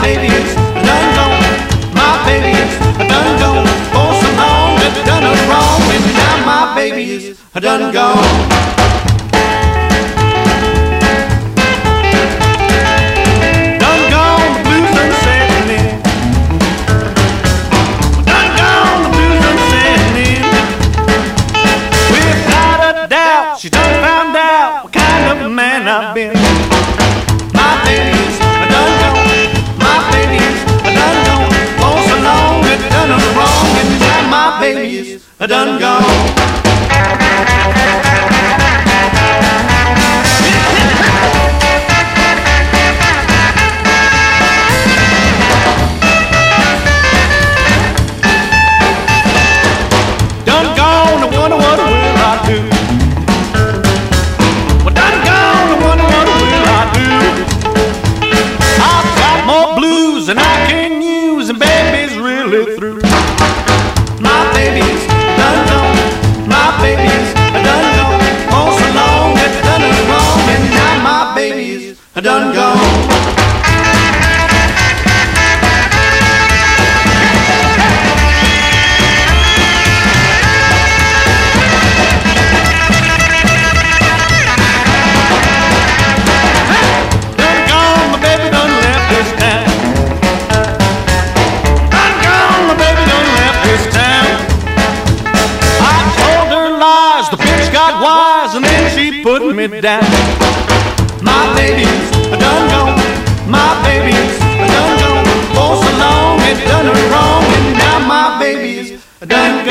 baby is done gone. My baby is done gone. For so long it's done us wrong, and now my baby is done gone. She done found out what kind of a man I've been. My baby's done gone. My baby's done gone. For so long it's done us wrong, and now my baby's done gone. Done gone, I wonder what will I do? And I can use, and baby's really through. My baby's done gone. My baby's done gone. For so long it's done us wrong, and now my baby's done gone. The bitch got wise, and then she put me down. My baby's done gone. My baby's done gone. For so long it's done her wrong, and now my baby's done